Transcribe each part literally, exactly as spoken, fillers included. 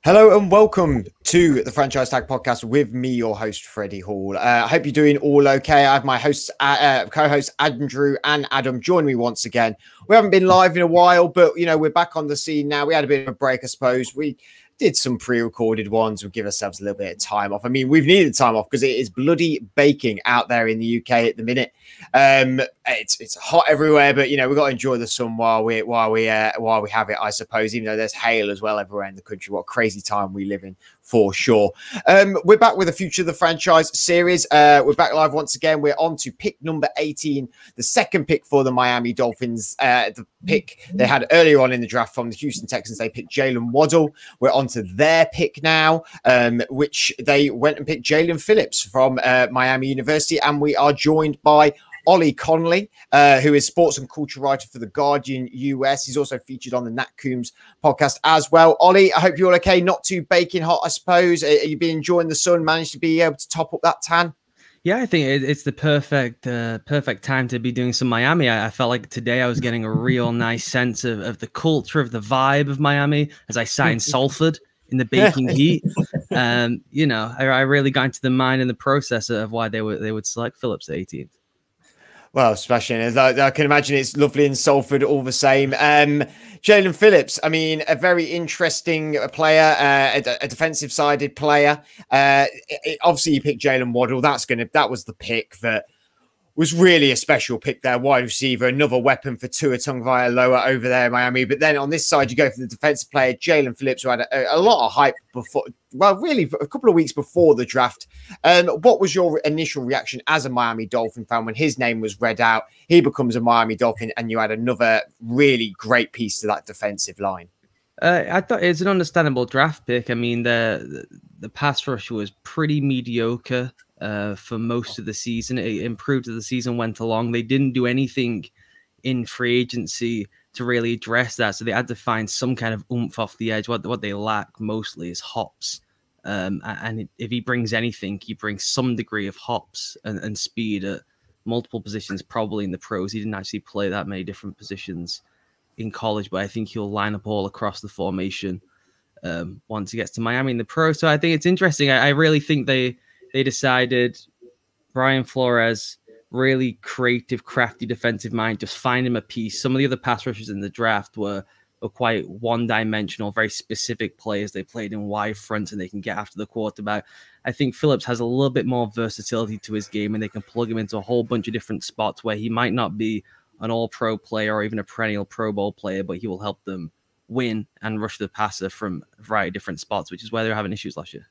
Hello and welcome to the Franchise Tag Podcast with me, your host, Freddie Hall. Uh, I hope you're doing all okay. I have my hosts, uh, uh, co-hosts Andrew and Adam join me once again. We haven't been live in a while, but you know we're back on the scene now. We had a bit of a break, I suppose. We did some pre-recorded ones. We'll give ourselves a little bit of time off. I mean, we've needed time off because it is bloody baking out there in the U K at the minute. Um, it's it's hot everywhere, but you know we've got to enjoy the sun while we while we uh, while we have it, I suppose. Even though there's hail as well everywhere in the country. What a crazy time we live in, for sure. Um, we're back with the Future of the Franchise series. Uh, we're back live once again. We're on to pick number eighteen, the second pick for the Miami Dolphins. Uh, the pick they had earlier on in the draft from the Houston Texans. They picked Jalen Waddle. We're on to their pick now, um, which they went and picked Jalen Phillips from uh, Miami University. And we are joined by Ollie Connolly, uh, who is sports and culture writer for The Guardian U S. He's also featured on the Nat Coombs podcast as well. Ollie, I hope you're all okay. Not too baking hot, I suppose. Are you been enjoying the sun? Managed to be able to top up that tan? Yeah, I think it's the perfect uh, perfect time to be doing some Miami. I, I felt like today I was getting a real nice sense of, of the culture, of the vibe of Miami as I sat in Salford in the baking heat. Um, you know, I, I really got into the mind and the process of why they would they would select Phillips at eighteenth. Well, smashing. I, I can imagine it's lovely in Salford all the same. Um, Jalen Phillips, I mean, a very interesting player, uh, a, a defensive-sided player. Uh, it, it, obviously, you picked Jalen Waddle. That's gonna. That was the pick that was really a special pick there. Wide receiver, another weapon for Tua Tagovailoa over there in Miami. But then on this side, you go for the defensive player, Jalen Phillips, who had a, a lot of hype before, well, really a couple of weeks before the draft. Um, what was your initial reaction as a Miami Dolphin fan when his name was read out? He becomes a Miami Dolphin, and you had another really great piece to that defensive line. Uh, I thought it's an understandable draft pick. I mean, the the pass rush was pretty mediocre uh, for most of the season. It improved as the season went along. They didn't do anything in free agency to really address that, so they had to find some kind of oomph off the edge. What what they lack mostly is hops, um, and if he brings anything, he brings some degree of hops and, and speed at multiple positions. Probably in the pros, he didn't actually play that many different positions in college, but I think he'll line up all across the formation um, once he gets to Miami in the pro. So I think it's interesting. I, I really think they they decided Brian Flores, really creative, crafty defensive mind, just find him a piece. Some of the other pass rushers in the draft were, were quite one-dimensional, very specific players. They played in wide fronts and they can get after the quarterback. I think Phillips has a little bit more versatility to his game, and they can plug him into a whole bunch of different spots where he might not be an all-pro player or even a perennial Pro Bowl player, but he will help them win and rush the passer from a variety of different spots, which is where they were having issues last year.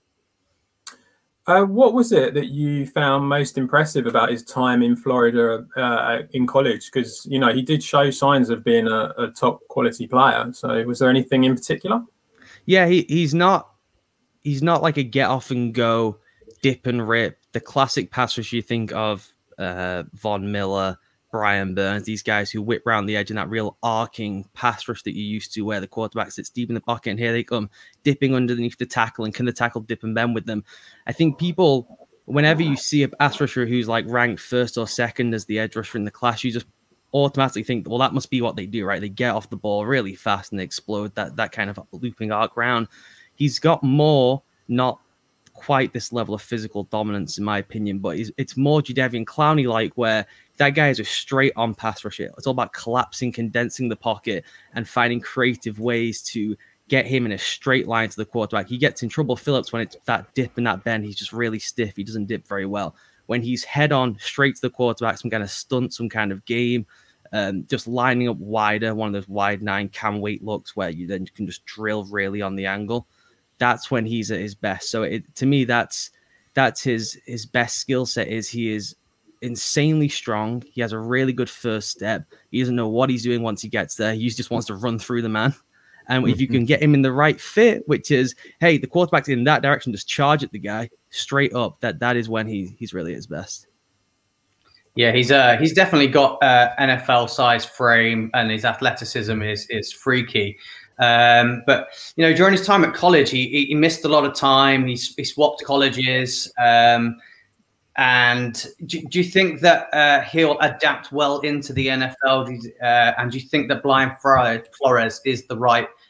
Uh, what was it that you found most impressive about his time in Florida uh, in college? Because, you know, he did show signs of being a, a top quality player. So was there anything in particular? Yeah, he, he's not he's not like a get off and go, dip and rip. The classic pass rush you think of, uh, Von Miller, Brian Burns, these guys who whip round the edge in that real arcing pass rush that you used to, where the quarterback sits deep in the pocket and here they come dipping underneath the tackle, and can the tackle dip and bend with them? I think people, whenever you see a pass rusher who's like ranked first or second as the edge rusher in the class, you just automatically think, well, that must be what they do, right? They get off the ball really fast and they explode that, that kind of looping arc round. He's got more, not quite this level of physical dominance, in my opinion, but it's, it's more Jadeveon Clowney-like, where that guy is a straight on pass rush. It's all about collapsing, condensing the pocket, and finding creative ways to get him in a straight line to the quarterback. He gets in trouble, Phillips, when it's that dip and that bend. He's just really stiff. He doesn't dip very well. When he's head on straight to the quarterback, some kind of stunt, some kind of game, um, just lining up wider, one of those wide nine cam weight looks where you then can just drill really on the angle. That's when he's at his best. So it, to me, that's that's his his best skill set. Is he is insanely strong. He has a really good first step. He doesn't know what he's doing once he gets there. He just wants to run through the man. And if you can get him in the right fit, which is, hey, the quarterback's in that direction, just charge at the guy straight up. That that is when he he's really at his best. Yeah, he's uh he's definitely got uh, N F L size frame, and his athleticism is is freaky. Um, but you know, during his time at college, he he missed a lot of time. He he swapped colleges. Um, and do, do you think that uh, he'll adapt well into the N F L? Uh, and do you think that Brian Flores is the right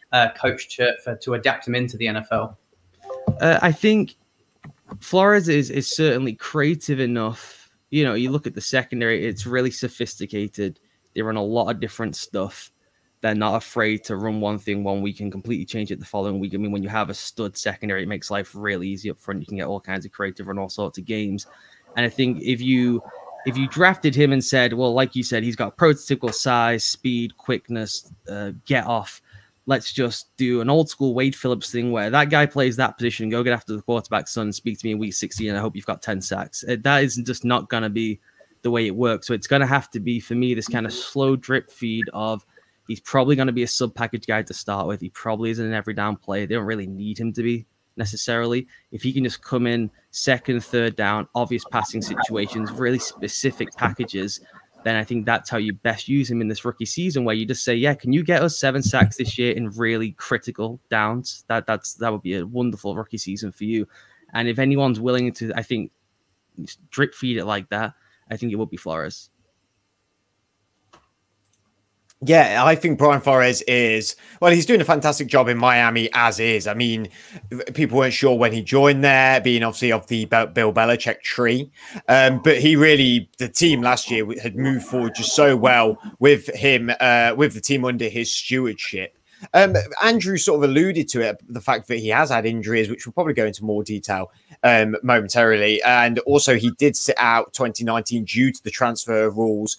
uh, coach to for, to adapt him into the N F L? Uh, I think Flores is is certainly creative enough. You know, you look at the secondary; it's really sophisticated. They run a lot of different stuff. They're not afraid to run one thing one week and completely change it the following week. I mean, when you have a stud secondary, it makes life really easy up front. You can get all kinds of creative, run all sorts of games. And I think if you if you drafted him and said, well, like you said, he's got prototypical size, speed, quickness, uh, get off. Let's just do an old school Wade Phillips thing where that guy plays that position. Go get after the quarterback, son. Speak to me in week sixteen. And I hope you've got ten sacks. That is just not going to be the way it works. So it's going to have to be, for me, this kind of slow drip feed of he's probably going to be a sub package guy to start with. He probably isn't an every down player. They don't really need him to be necessarily. If he can just come in second, third down, obvious passing situations, really specific packages, then I think that's how you best use him in this rookie season, where you just say, yeah, can you get us seven sacks this year in really critical downs? That that's that would be a wonderful rookie season for you. And if anyone's willing to, I think, drip feed it like that, I think it would be Flores. Yeah, I think Brian Flores is, well, he's doing a fantastic job in Miami as is. I mean, people weren't sure when he joined there, being obviously of the Bill Belichick tree. Um, but he really, the team last year had moved forward just so well with him, uh, with the team under his stewardship. Um, Andrew sort of alluded to it, the fact that he has had injuries, which we'll probably go into more detail um, momentarily. And also he did sit out twenty nineteen due to the transfer rules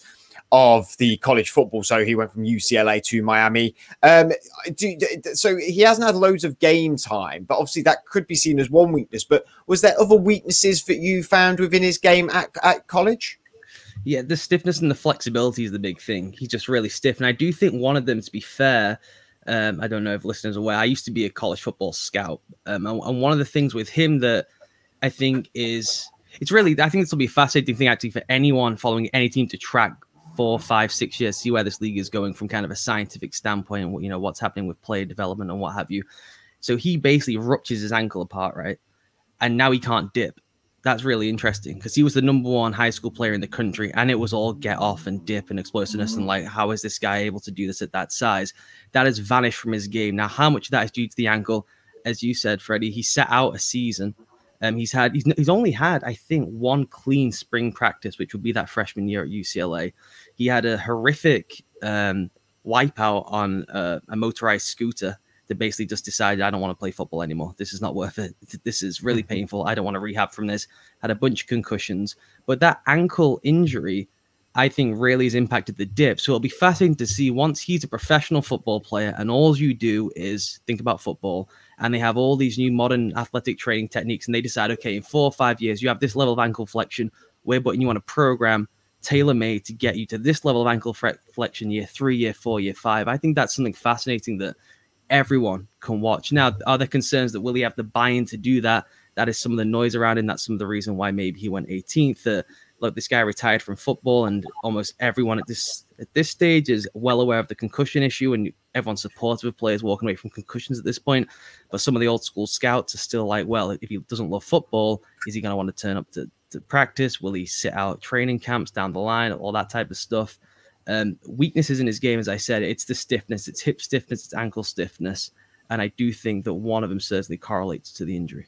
of the college football. So he went from U C L A to Miami. Um, do, so he hasn't had loads of game time, but obviously that could be seen as one weakness. But was there other weaknesses that you found within his game at, at college? Yeah, the stiffness and the flexibility is the big thing. He's just really stiff. And I do think one of them, to be fair, um, I don't know if listeners are aware, I used to be a college football scout. Um, and, and one of the things with him that I think is, it's really, I think this will be a fascinating thing actually for anyone following any team to track four, five, six years, see where this league is going from kind of a scientific standpoint and, you know, what's happening with player development and what have you. So he basically ruptures his ankle apart, right? And now he can't dip. That's really interesting because he was the number one high school player in the country and it was all get off and dip and explosiveness and like, how is this guy able to do this at that size? That has vanished from his game. Now, how much of that is due to the ankle? As you said, Freddie, he sat out a season. Um, he's had he's, he's only had, I think, one clean spring practice, which would be that freshman year at U C L A. He had a horrific um, wipeout on uh, a motorized scooter that basically just decided, I don't want to play football anymore. This is not worth it. This is really painful. I don't want to rehab from this. Had a bunch of concussions. But that ankle injury, I think, really has impacted the dip. So it'll be fascinating to see once he's a professional football player and all you do is think about football and they have all these new modern athletic training techniques and they decide, okay, in four or five years, you have this level of ankle flexion. We're putting you on a program tailor-made to get you to this level of ankle flexion year three, year four, year five. I think that's something fascinating that everyone can watch. Now, are there concerns that will he have the buy-in to do that? That is some of the noise around him. That's some of the reason why maybe he went eighteenth. Uh, look, this guy retired from football, and almost everyone at this at this stage is well aware of the concussion issue, and everyone's supportive of players walking away from concussions at this point. But some of the old school scouts are still like, well, if he doesn't love football, is he going to want to turn up to, to practice? Will he sit out training camps down the line? All that type of stuff. Um, weaknesses in his game, as I said, it's the stiffness, it's hip stiffness, it's ankle stiffness. And I do think that one of them certainly correlates to the injury.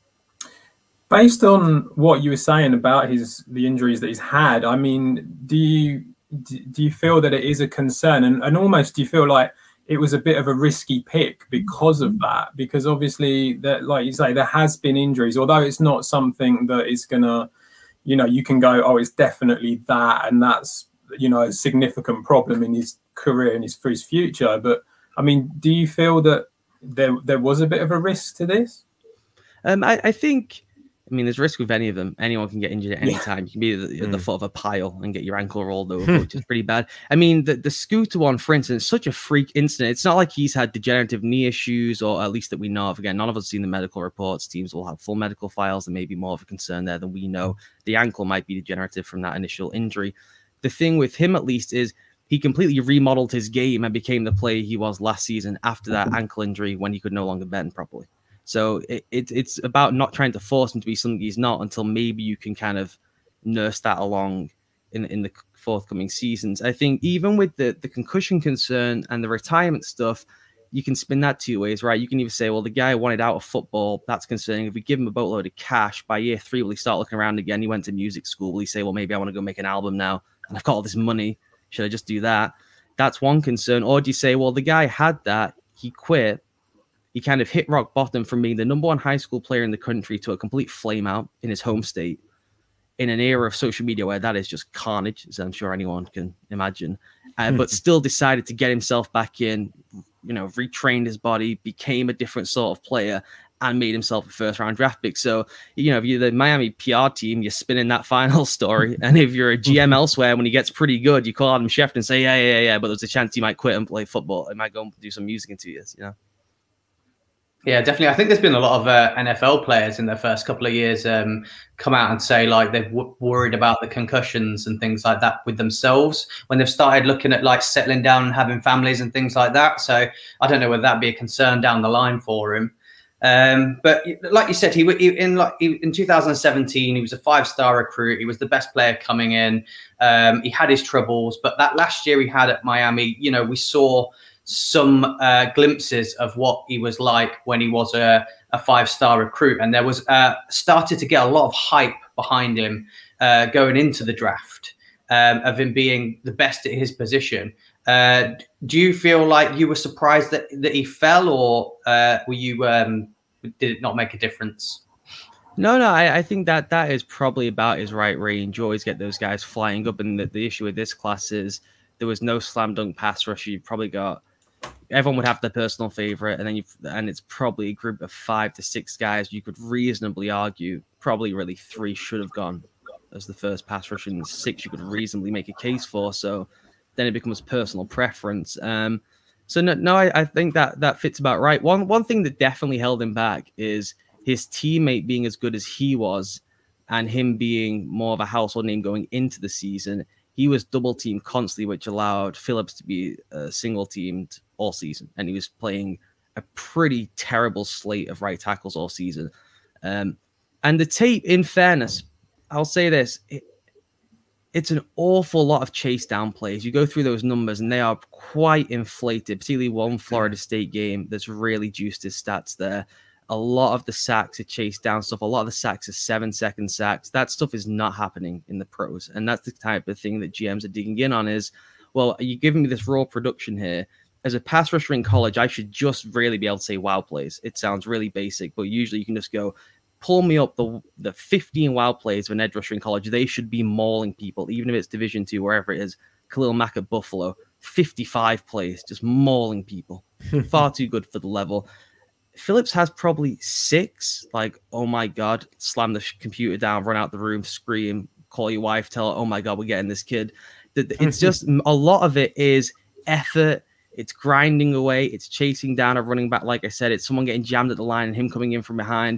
Based on what you were saying about his the injuries that he's had, I mean, do you do you feel that it is a concern? And, and almost do you feel like it was a bit of a risky pick because of that? Because obviously, that, like you say, there has been injuries, although it's not something that is going to, you know, you can go, oh, it's definitely that. And that's, you know, a significant problem in his career and his, for his future. But I mean, do you feel that there there was a bit of a risk to this? Um, I, I think, I mean, there's risk with any of them. Anyone can get injured at any yeah. time. You can be at the, at the foot of a pile and get your ankle rolled over, which is pretty bad. I mean, the, the scooter one, for instance, such a freak incident. It's not like he's had degenerative knee issues, or at least that we know of. Again, none of us have seen the medical reports. Teams will have full medical files. There may be more of a concern there than we know. The ankle might be degenerative from that initial injury. The thing with him, at least, is he completely remodeled his game and became the player he was last season after that ankle injury when he could no longer bend properly. So it, it, it's about not trying to force him to be something he's not until maybe you can kind of nurse that along in, in the forthcoming seasons. I think even with the, the concussion concern and the retirement stuff, you can spin that two ways, right? You can either say, well, the guy wanted out of football. That's concerning. If we give him a boatload of cash, by year three, will he start looking around again? He went to music school. Will he say, well, maybe I want to go make an album now, and I've got all this money. Should I just do that? That's one concern. Or do you say, well, the guy had that. He quit. He kind of hit rock bottom from being the number one high school player in the country to a complete flame out in his home state in an era of social media where that is just carnage, as I'm sure anyone can imagine, uh, but still decided to get himself back in, you know, retrained his body, became a different sort of player, and made himself a first round draft pick. So, you know, if you're the Miami P R team, you're spinning that final story. And if you're a G M elsewhere, when he gets pretty good, you call Adam Schefter and say, yeah, yeah, yeah, but there's a chance he might quit and play football. He might go and do some music in two years, you know? Yeah, definitely. I think there's been a lot of uh, N F L players in their first couple of years um, come out and say like they've w worried about the concussions and things like that with themselves when they've started looking at like settling down and having families and things like that. So I don't know whether that'd be a concern down the line for him. Um, but like you said, he, he in like he, in two thousand seventeen, he was a five-star recruit. He was the best player coming in. Um, he had his troubles, but that last year he had at Miami, you know, we saw some uh, glimpses of what he was like when he was a, a five-star recruit, and there was uh, started to get a lot of hype behind him uh, going into the draft um, of him being the best at his position. Uh, do you feel like you were surprised that that he fell, or uh, were you um, did it not make a difference? No, no, I, I think that that is probably about his right range. You always get those guys flying up, and the, the issue with this class is there was no slam dunk pass rusher. You probably got everyone would have their personal favorite, and then you and it's probably a group of five to six guys. You could reasonably argue probably really three should have gone as the first pass rusher, and six you could reasonably make a case for. So then it becomes personal preference. Um, so no, no, I, I think that that fits about right. One one thing that definitely held him back is his teammate being as good as he was, and him being more of a household name going into the season. He was double teamed constantly, which allowed Phillips to be uh, single teamed all season, and he was playing a pretty terrible slate of right tackles all season. Um, and the tape, in fairness, I'll say this. It, It's an awful lot of chase down plays. You go through those numbers and they are quite inflated, particularly one Florida State game that's really juiced his stats there. A lot of the sacks are chase down stuff. A lot of the sacks are seven second sacks. That stuff is not happening in the pros. And that's the type of thing that G Ms are digging in on is, well, are you giving me this raw production here? As a pass rusher in college, I should just really be able to say wow plays. It sounds really basic, but usually you can just go, pull me up the the fifteen wild plays of an edge rusher in college. They should be mauling people, even if it's Division Two, wherever it is. Khalil Mack at Buffalo, fifty-five plays, just mauling people. Far too good for the level. Phillips has probably six. Like, oh my God, slam the computer down, run out the room, scream, call your wife, tell her, oh my God, we're getting this kid. It's just a lot of it is effort. It's grinding away. It's chasing down a running back. Like I said, it's someone getting jammed at the line and him coming in from behind.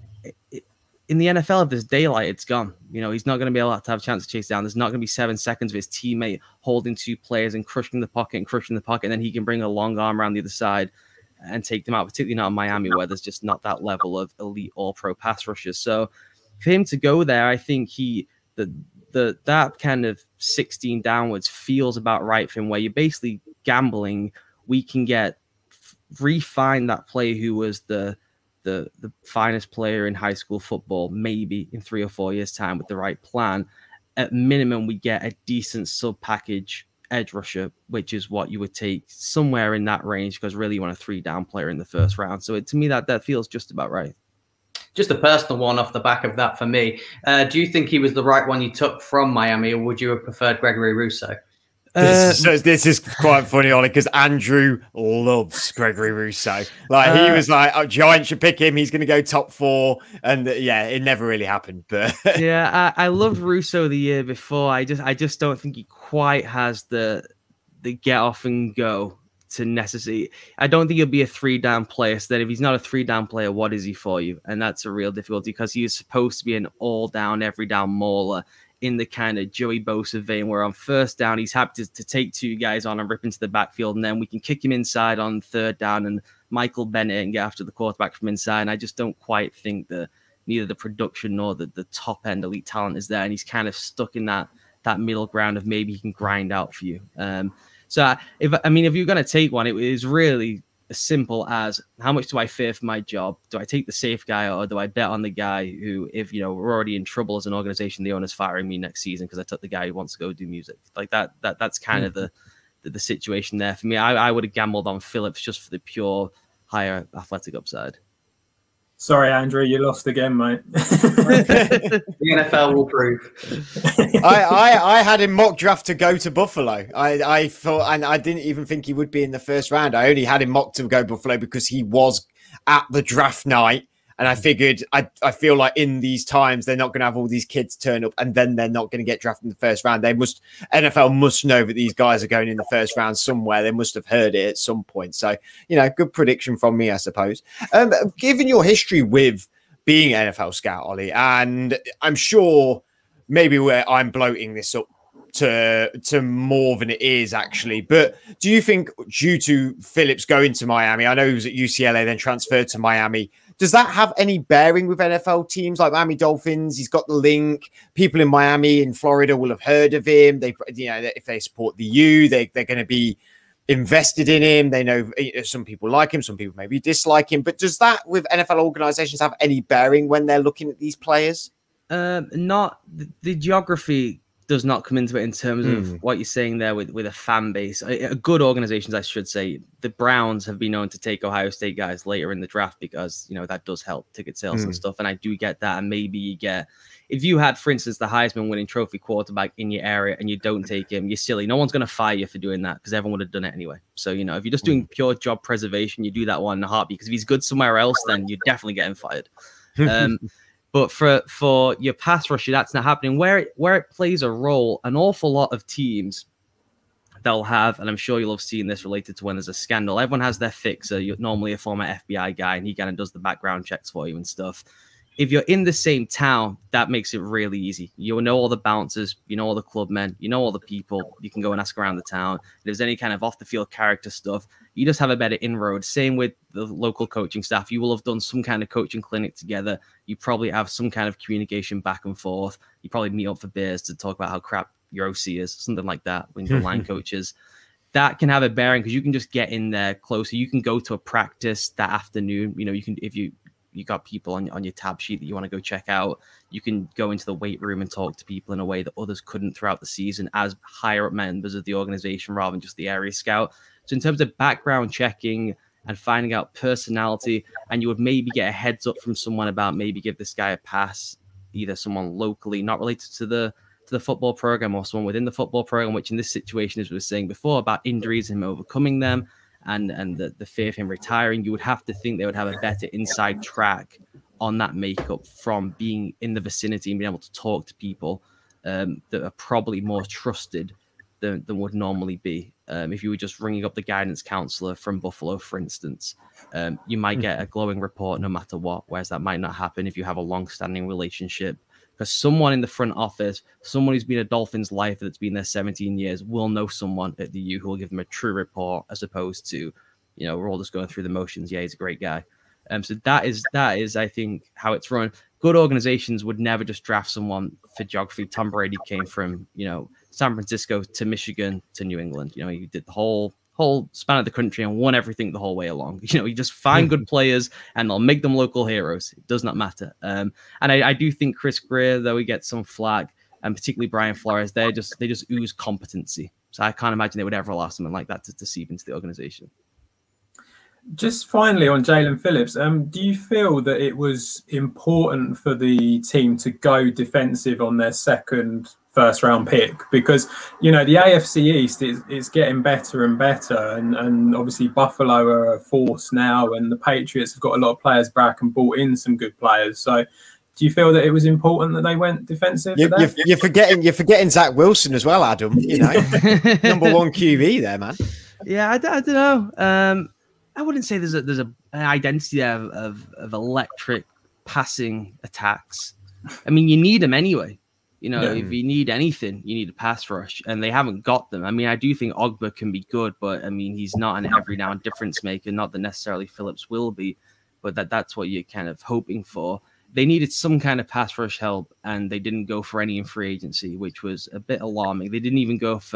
In the N F L, if there's daylight, it's gone. You know, he's not going to be able to have a chance to chase down. There's not going to be seven seconds of his teammate holding two players and crushing the pocket and crushing the pocket. And then he can bring a long arm around the other side and take them out, particularly not in Miami, where there's just not that level of elite all-pro pass rushers. So for him to go there, I think he the the that kind of sixteen downwards feels about right for him, where you're basically gambling. We can get refine that player who was the The, the finest player in high school football, maybe in three or four years' time with the right plan. At minimum, we get a decent sub-package edge rusher, which is what you would take somewhere in that range, because really you want a three-down player in the first round. So it, to me, that, that feels just about right. Just a personal one off the back of that for me. Uh, do you think he was the right one you took from Miami, or would you have preferred Gregory Rousseau? This, uh, so this is quite funny, Ollie, because Andrew loves Gregory Rousseau. Like he uh, was like, "Oh, Giants should pick him. He's going to go top four." And uh, yeah, it never really happened. But yeah, I, I loved Rousseau the year before. I just, I just don't think he quite has the the get off and go to necessarily. I don't think he'll be a three down player. So that if he's not a three down player, what is he for you? And that's a real difficulty, because he is supposed to be an all down, every down mauler, in the kind of Joey Bosa vein, where on first down, he's happy to, to take two guys on and rip into the backfield, and then we can kick him inside on third down and Michael Bennett and get after the quarterback from inside. And I just don't quite think that neither the production nor the, the top end elite talent is there. And he's kind of stuck in that that middle ground of maybe he can grind out for you. Um, so if I mean, if you're going to take one, it is really as simple as how much do I fear for my job? Do I take the safe guy, or do I bet on the guy who, if you know we're already in trouble as an organization, the owner's firing me next season because I took the guy who wants to go do music? Like that. That that's kind mm. of the, the the situation there for me. I, I would have gambled on Phillips just for the pure higher athletic upside. Sorry, Andrew, you lost again, mate. The N F L will prove. I, I I had him mock draft to go to Buffalo. I, I thought, and I didn't even think he would be in the first round. I only had him mocked to go Buffalo because he was at the draft night. And I figured, I, I feel like in these times, they're not going to have all these kids turn up and then they're not going to get drafted in the first round. They must, N F L must know that these guys are going in the first round somewhere. They must have heard it at some point. So, you know, good prediction from me, I suppose. Um, given your history with being an N F L scout, Ollie, and I'm sure maybe where I'm bloating this up to to more than it is actually, but do you think due to Phillips going to Miami, I know he was at U C L A, then transferred to Miami, does that have any bearing with N F L teams like Miami Dolphins? He's got the link. People in Miami, in Florida will have heard of him. They, you know, if they support the U, they, they're going to be invested in him. They know some people like him, some people maybe dislike him. But does that with N F L organizations have any bearing when they're looking at these players? Um, not the, the geography does not come into it in terms of mm. what you're saying there with, with a fan base. A, a good organizations, I should say. The Browns have been known to take Ohio State guys later in the draft because, you know, that does help ticket sales mm. and stuff. And I do get that. And maybe you get, if you had, for instance, the Heisman winning trophy quarterback in your area and you don't take him, you're silly. No one's going to fire you for doing that because everyone would have done it anyway. So, you know, if you're just doing pure job preservation, you do that one in a heartbeat, because if he's good somewhere else, then you're definitely getting fired. Um, But for for your pass rusher, that's not happening. Where it where it plays a role, an awful lot of teams they'll have, and I'm sure you'll have seen this related to when there's a scandal. Everyone has their fixer. You're normally a former F B I guy, and he kind of does the background checks for you and stuff. If you're in the same town, that makes it really easy. You know all the bouncers, you know all the club men, you know all the people. You can go and ask around the town. If there's any kind of off the field character stuff, you just have a better inroad. Same with the local coaching staff. You will have done some kind of coaching clinic together. You probably have some kind of communication back and forth. You probably meet up for beers to talk about how crap your O C is, something like that, when you're line coaches. That can have a bearing because you can just get in there closer. You can go to a practice that afternoon. You know, you can, if you, you got people on, on your tab sheet that you want to go check out, you can go into the weight room and talk to people in a way that others couldn't throughout the season as higher up members of the organization rather than just the area scout. So in terms of background checking and finding out personality, and you would maybe get a heads up from someone about maybe give this guy a pass, either someone locally not related to the to the football program or someone within the football program, which in this situation, as we were saying before, about injuries and him overcoming them and, and the, the fear of him retiring, you would have to think they would have a better inside track on that makeup from being in the vicinity and being able to talk to people um, that are probably more trusted than, than would normally be. Um, if you were just ringing up the guidance counselor from Buffalo, for instance, um, you might get a glowing report no matter what, whereas that might not happen if you have a long-standing relationship. Because someone in the front office, someone who's been a Dolphins lifer that's been there seventeen years, will know someone at the U who will give them a true report, as opposed to, you know, we're all just going through the motions. Yeah, he's a great guy. Um, so that is, that is, I think, how it's run. Good organizations would never just draft someone for geography. Tom Brady came from, you know, San Francisco to Michigan to New England. You know, he did the whole whole span of the country and won everything the whole way along. You know, you just find good players and they'll make them local heroes. It does not matter. Um, and I, I do think Chris Greer, though he gets some flack, and particularly Brian Flores, they just they just ooze competency. So I can't imagine they would ever allow someone like that to, to seep into the organization. Just finally on Jaelan Phillips, um, do you feel that it was important for the team to go defensive on their second first round pick? Because, you know, the A F C East is, is getting better and better, and, and obviously Buffalo are a force now, and the Patriots have got a lot of players back and brought in some good players. So do you feel that it was important that they went defensive? You, you're, you're forgetting you're forgetting Zach Wilson as well, Adam. You know, number one Q B there, man. Yeah, I, I don't know. Um, I wouldn't say there's a there's a, an identity of, of of electric passing attacks. I mean, you need them anyway. You know, yeah. If you need anything, you need a pass rush, and they haven't got them. I mean, I do think Ogba can be good, but I mean, he's not an every down difference maker. Not that necessarily Phillips will be, but that that's what you're kind of hoping for. They needed some kind of pass rush help, and they didn't go for any in free agency, which was a bit alarming. They didn't even go for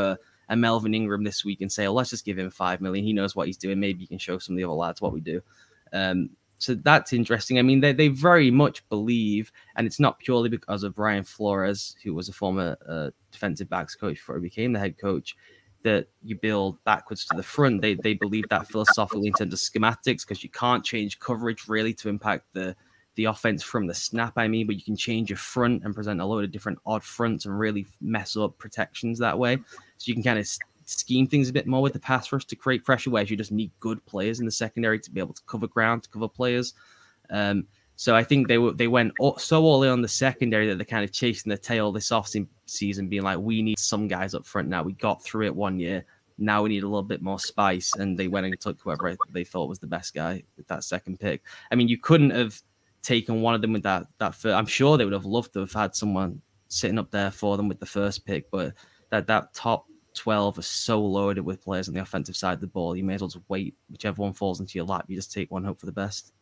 a Melvin Ingram this week and say, oh, let's just give him five million. He knows what he's doing. Maybe you can show some of the other lads what we do. Um, so that's interesting. I mean, they, they very much believe, and it's not purely because of Brian Flores, who was a former uh, defensive backs coach before he became the head coach, that you build backwards to the front. They they believe that philosophically in terms of schematics, because you can't change coverage really to impact the the offense from the snap, I mean, but you can change your front and present a load of different odd fronts and really mess up protections that way. So you can kind of scheme things a bit more with the pass rush to create pressure, whereas you just need good players in the secondary to be able to cover ground, to cover players. Um, so I think they were they went so all in on the secondary that they're kind of chasing the tail this off season, being like, we need some guys up front now. We got through it one year. Now we need a little bit more spice. And they went and took whoever they thought was the best guy with that second pick. I mean, you couldn't have taken one of them with that that first. I'm sure they would have loved to have had someone sitting up there for them with the first pick, but that that top twelve is so loaded with players on the offensive side of the ball. You may as well just wait. Whichever one falls into your lap, you just take one, hope for the best.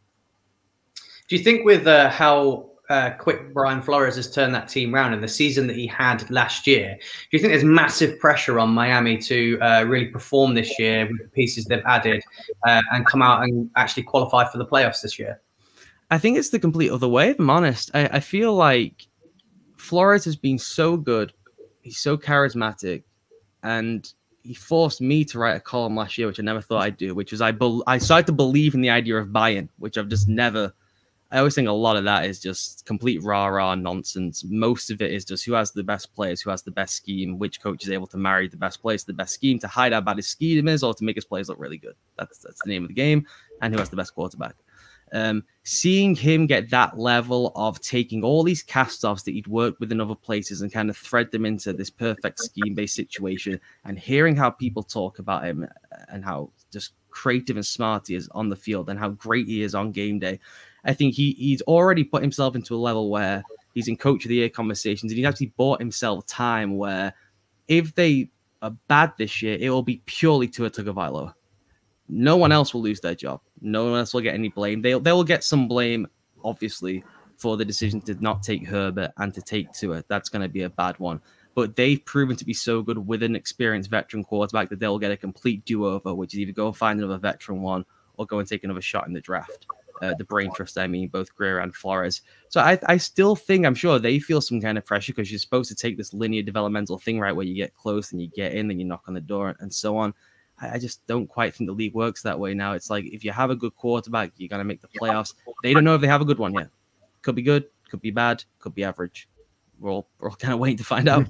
Do you think with uh, how uh, quick Brian Flores has turned that team around in the season that he had last year, do you think there's massive pressure on Miami to uh, really perform this year with the pieces they've added uh, and come out and actually qualify for the playoffs this year? I think it's the complete other way, if I'm honest. I, I feel like Flores has been so good. He's so charismatic. And he forced me to write a column last year, which I never thought I'd do, which was I, be- I started to believe in the idea of buy-in, which I've just never... I always think a lot of that is just complete rah-rah nonsense. Most of it is just who has the best players, who has the best scheme, which coach is able to marry the best players to the best scheme to hide how bad his scheme is or to make his players look really good. That's, that's the name of the game. And who has the best quarterback. Um, seeing him get that level of taking all these cast-offs that he'd worked with in other places and kind of thread them into this perfect scheme-based situation, and hearing how people talk about him and how just creative and smart he is on the field and how great he is on game day, I think he he's already put himself into a level where he's in coach of the year conversations, and he's actually bought himself time where if they are bad this year, it will be purely Tua Tagovailoa. No one else will lose their job. No one else will get any blame. They'll, they will get some blame, obviously, for the decision to not take Herbert and to take Tua. That's going to be a bad one. But they've proven to be so good with an experienced veteran quarterback that they'll get a complete do-over, which is either go and find another veteran one or go and take another shot in the draft. Uh, the brain trust, I mean, both Greer and Flores. So I, I still think, I'm sure they feel some kind of pressure because you're supposed to take this linear developmental thing, right, where you get close and you get in, then you knock on the door and so on. I just don't quite think the league works that way now. It's like if you have a good quarterback, you're going to make the playoffs. They don't know if they have a good one yet. Could be good, could be bad, could be average. We're all, we're all kind of waiting to find out.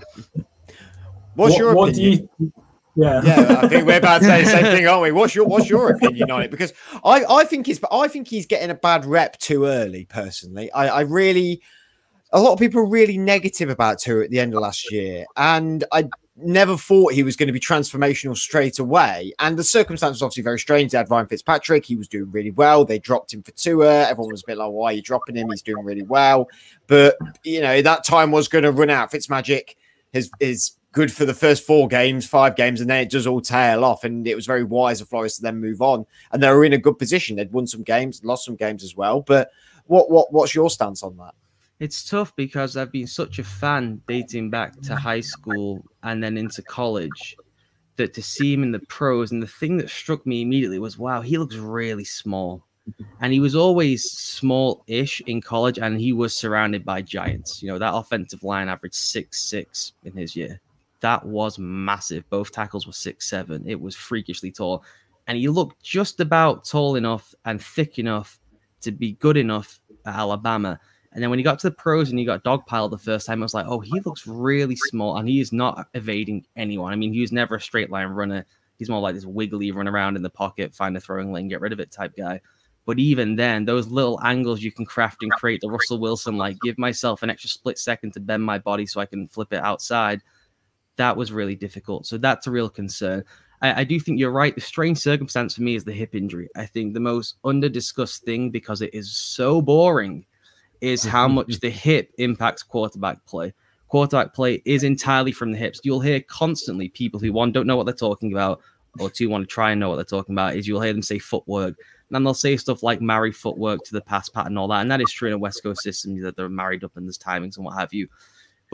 What's what, your what opinion? Do you, yeah, yeah, I think we're about to say the same thing, aren't we? What's your What's your opinion on it? Because I, I think he's I think he's getting a bad rep too early. Personally, I, I really a lot of people are really negative about Tua at the end of last year, and I never thought he was going to be transformational straight away. And the circumstances were obviously very strange. They had Ryan Fitzpatrick. He was doing really well. They dropped him for Tua. Everyone was a bit like, why are you dropping him? He's doing really well. But, you know, that time was going to run out. Fitzmagic is, is good for the first four games, five games, and then it does all tail off. And it was very wise of Flores to then move on. And they were in a good position. They'd won some games, lost some games as well. But what what what's your stance on that? It's tough because I've been such a fan dating back to high school and then into college that to see him in the pros, and the thing that struck me immediately was, wow, he looks really small. And he was always small-ish in college, and he was surrounded by giants. You know, that offensive line averaged six six in his year. That was massive. Both tackles were six seven. It was freakishly tall. And he looked just about tall enough and thick enough to be good enough at Alabama. And then when he got to the pros and he got dogpiled the first time, I was like, oh, he looks really small, and he is not evading anyone. I mean, he was never a straight line runner. He's more like this wiggly, run around in the pocket, find a throwing lane, get rid of it type guy. But even then, those little angles you can craft and create the Russell Wilson, like give myself an extra split second to bend my body so I can flip it outside, that was really difficult. So that's a real concern. I, I do think you're right. The strange circumstance for me is the hip injury. I think the most under-discussed thing, because it is so boring, is how much the hip impacts quarterback play. Quarterback play is entirely from the hips. You'll hear constantly people who, one, don't know what they're talking about, or two, want to try and know what they're talking about, is you'll hear them say footwork. And they'll say stuff like marry footwork to the pass pattern and all that. And that is true in a West Coast system that they're married up and there's timings and what have you. But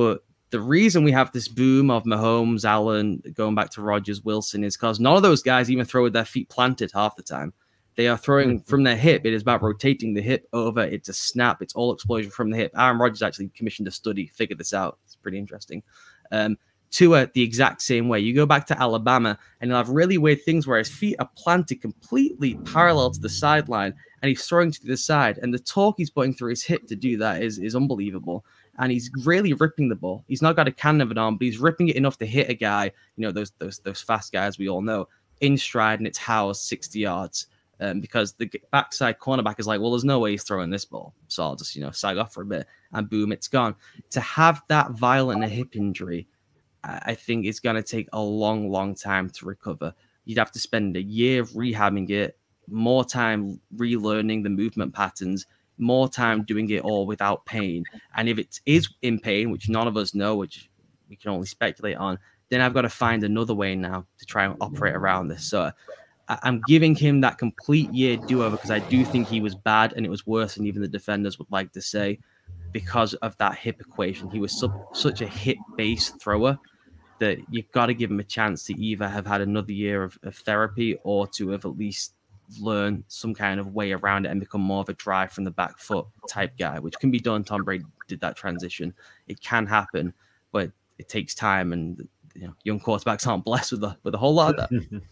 The reason we have this boom of Mahomes, Allen, going back to Rodgers, Wilson, is because none of those guys even throw with their feet planted half the time. They are throwing from their hip. It is about rotating the hip over. It's a snap. It's all explosion from the hip. Aaron Rodgers actually commissioned a study, figured this out. It's pretty interesting. Um, Tua, the exact same way. You go back to Alabama, and he'll have really weird things where his feet are planted completely parallel to the sideline, and he's throwing to the side. And the torque he's putting through his hip to do that is, is unbelievable. And he's really ripping the ball. He's not got a cannon of an arm, but he's ripping it enough to hit a guy, you know, those those those fast guys we all know, in stride, and it's housed sixty yards. Um, because the backside cornerback is like, well, there's no way he's throwing this ball. So I'll just, you know, sag off for a bit, and boom, it's gone. To have that violent a hip injury, I think it's going to take a long, long time to recover. You'd have to spend a year rehabbing it, more time relearning the movement patterns, more time doing it all without pain. And if it is in pain, which none of us know, which we can only speculate on, then I've got to find another way now to try and operate around this. So I'm giving him that complete year do-over because I do think he was bad, and it was worse than even the defenders would like to say, because of that hip equation. He was su- such a hip-based thrower that you've got to give him a chance to either have had another year of, of therapy or to have at least learn some kind of way around it and become more of a drive from the back foot type guy, which can be done. Tom Brady did that transition. It can happen, but it takes time, and you know, young quarterbacks aren't blessed with a, with a whole lot of that.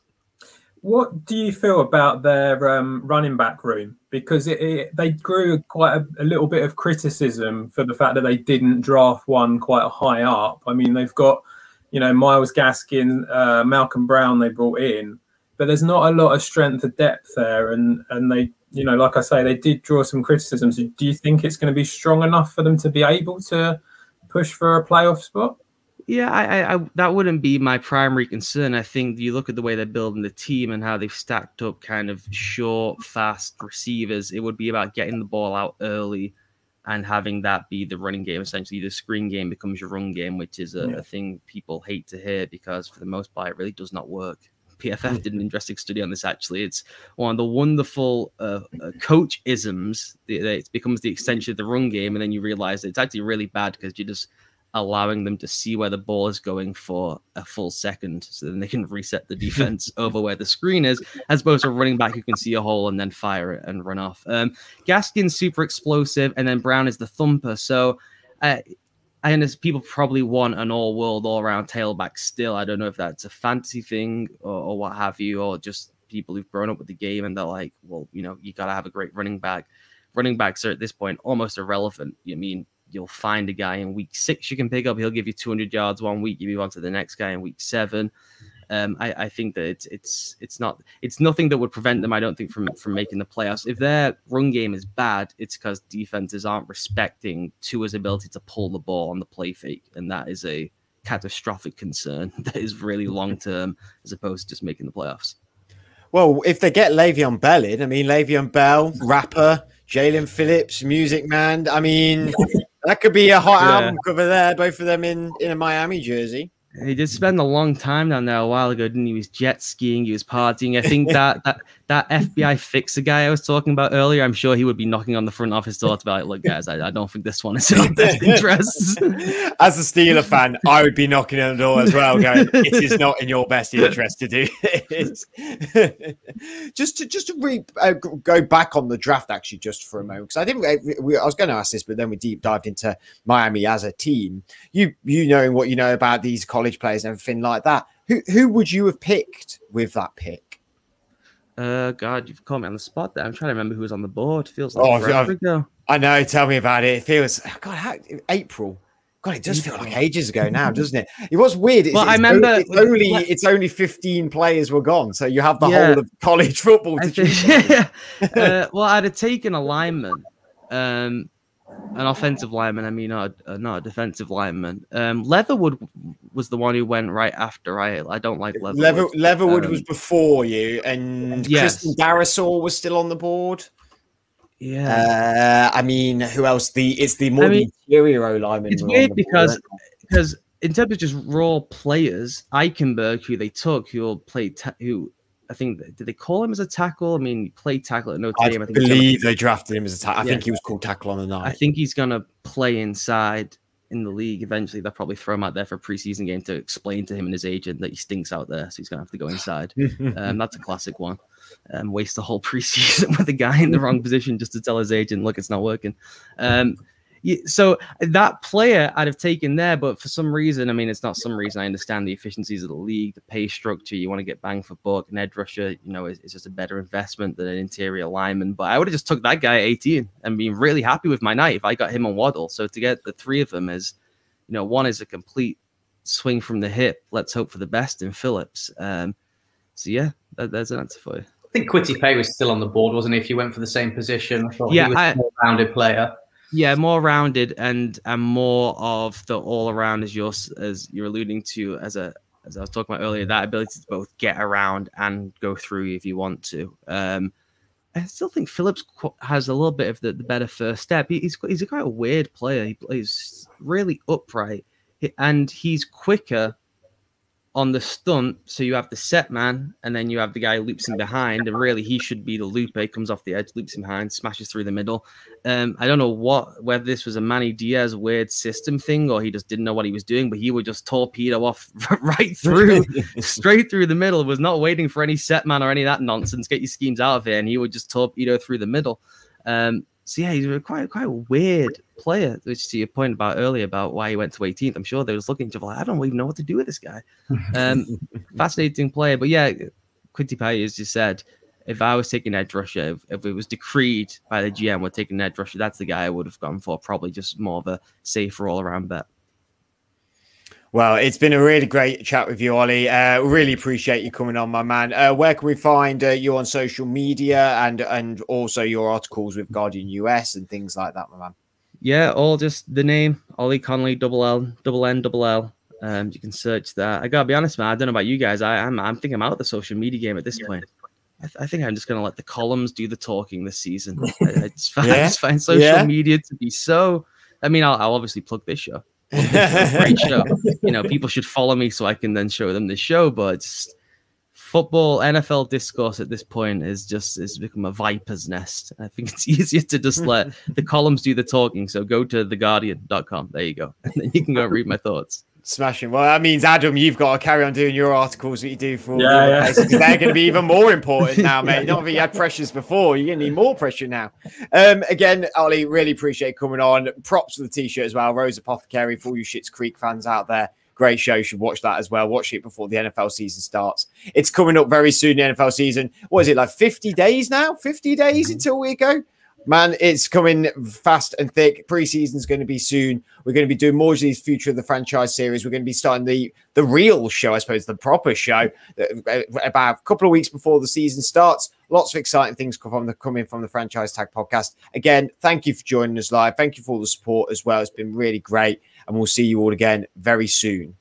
What do you feel about their um, running back room? Because it, it, they grew quite a, a little bit of criticism for the fact that they didn't draft one quite high up. I mean, they've got, you know, Myles Gaskin, uh, Malcolm Brown they brought in, but there's not a lot of strength of depth there. And, and they, you know, like I say, they did draw some criticism. So do you think it's going to be strong enough for them to be able to push for a playoff spot? Yeah, I, I, that wouldn't be my primary concern. I think you look at the way they're building the team and how they've stacked up kind of short, fast receivers. It would be about getting the ball out early and having that be the running game. Essentially, the screen game becomes your run game, which is a, yeah. a thing people hate to hear because for the most part, it really does not work. P F F did an interesting study on this, actually. It's one of the wonderful uh, uh, coach isms. It becomes the extension of the run game, and then you realize that it's actually really bad because you're just allowing them to see where the ball is going for a full second, so then they can reset the defense over where the screen is, as opposed to a running back who can see a hole and then fire it and run off. Um, Gaskin's super explosive, and then Brown is the thumper. So uh, I understand people probably want an all-world, all-around tailback still. I don't know if that's a fantasy thing or, or what have you, or just people who've grown up with the game and they're like, well, you know, you got to have a great running back. Running backs are at this point almost irrelevant. You mean, you'll find a guy in week six you can pick up. He'll give you two hundred yards one week. You move on to the next guy in week seven. Um, I, I think that it's it's it's not it's nothing that would prevent them, I don't think, from from making the playoffs. If their run game is bad, it's because defenses aren't respecting Tua's ability to pull the ball on the play fake, and that is a catastrophic concern that is really long term as opposed to just making the playoffs. Well, if they get Le'Veon Bell in, I mean, Le'Veon Bell, rapper, Jalen Phillips, Music Man. I mean, that could be a hot yeah. album cover there, both of them in, in a Miami jersey. He did spend a long time down there a while ago, didn't he? He was jet skiing, he was partying. I think that that that F B I fixer guy I was talking about earlier, I'm sure he would be knocking on the front office door to be like, look, guys, I, I don't think this one is in our best interests. As a Steeler fan, I would be knocking on the door as well, going, it is not in your best interest to do this. just to just to re, uh, go back on the draft, actually, just for a moment, because I think we, we, I was going to ask this, but then we deep dived into Miami as a team. You you knowing what you know about these college players and everything like that, who who would you have picked with that pick? Uh, God, you've caught me on the spot there. I'm trying to remember who was on the board. It feels like oh, forever ago. I know. Tell me about it. It feels, God, how, April. God, it does feel like ages ago now, doesn't it? It was weird. It's, well, it's I remember only, it's only it's only fifteen players were gone, so you have the yeah, whole of college football to choose. uh, well, I'd have taken a lineman, um, an offensive lineman. I mean, not a, not a defensive lineman. Um, Leatherwood was the one who went right after. I I don't like Leatherwood. Leather, Leatherwood um, was before you, and yes. Christian Darrisaw was still on the board. Yeah, uh, I mean, who else? The it's the more I mean, interior O lineman. It's weird because because in terms of just raw players, Eichenberg, who they took, who will play, ta- who I think did they call him as a tackle? I mean, he played tackle at Notre Dame. I, I think believe gonna, they drafted him as a tackle. I yeah. think he was called tackle on the nine. I think he's gonna play inside. in the league, eventually they'll probably throw him out there for a preseason game to explain to him and his agent that he stinks out there, so he's gonna have to go inside. um, that's a classic one. Um, waste the whole preseason with a guy in the wrong position just to tell his agent, look, it's not working. Um, yeah, so that player I'd have taken there, but for some reason, I mean, it's not some reason. I understand the efficiencies of the league, the pay structure. You want to get bang for buck. An edge rusher, you know, is, is just a better investment than an interior lineman. But I would have just took that guy at eighteen and been really happy with my night if I got him on Waddle. So to get the three of them is, you know, one is a complete swing from the hip. Let's hope for the best in Phillips. Um, so yeah, that, there's an answer for you. I think Kwity Paye was still on the board, wasn't he? If you went for the same position, I thought yeah, he was I, a more rounded player. Yeah, more rounded and and more of the all around, as you're as you're alluding to, as a as I was talking about earlier, that ability to both get around and go through if you want to. Um, I still think Phillips has a little bit of the, the better first step. He, he's he's a quite a weird player. He plays really upright, and he's quicker on the stunt, so you have the set man, and then you have the guy who loops him behind, and really he should be the looper. He comes off the edge, loops him behind, smashes through the middle. Um, I don't know what whether this was a Manny Diaz weird system thing or he just didn't know what he was doing, but he would just torpedo off right through, straight through the middle, was not waiting for any set man or any of that nonsense. Get your schemes out of here, and he would just torpedo through the middle. Um, so yeah, he's a quite quite a weird player, which to your point about earlier about why he went to eighteenth. I'm sure they was looking to like, I don't even know what to do with this guy. Um, fascinating player, but yeah, Kwity Paye, as you said, if I was taking edge rusher, if, if it was decreed by the G M, we're taking edge rusher, that's the guy I would have gone for. Probably just more of a safer all around bet. Well, it's been a really great chat with you, Ollie. Uh, really appreciate you coming on, my man. Uh, where can we find uh, you on social media and and also your articles with Guardian U S and things like that, my man? Yeah, all just the name, Ollie Connolly, double L, double N, double L. Um, you can search that. I gotta be honest, man. I don't know about you guys. I, I'm I'm thinking I'm out of the social media game at this yeah. point. I, th- I think I'm just gonna let the columns do the talking this season. I, I, just find, yeah. I just find social yeah. media to be so. I mean, I'll, I'll obviously plug this show. Great show. You know, people should follow me so I can then show them this show. But just football, N F L discourse at this point is just it's become a viper's nest. I think it's easier to just let the columns do the talking. So go to the guardian dot com. There you go, and then you can go read my thoughts. Smashing. Well, that means, Adam, you've got to carry on doing your articles that you do for all yeah, the other yeah. places, because they're going to be even more important now, mate. Not that you had pressures before, you're going to need more pressure now. Um, again, Ollie, really appreciate coming on. Props for the t-shirt as well. Rose Apothecary, for all you Schitt's Creek fans out there. Great show. You should watch that as well. Watch it before the N F L season starts. It's coming up very soon, the N F L season. What is it, like fifty days now? fifty days until we go? Man, it's coming fast and thick. Preseason's going to be soon. We're going to be doing more of these Future of the Franchise series. We're going to be starting the the real show, I suppose, the proper show, about a couple of weeks before the season starts. Lots of exciting things from the, coming from the Franchise Tag podcast. Again, thank you for joining us live. Thank you for all the support as well. It's been really great. And we'll see you all again very soon.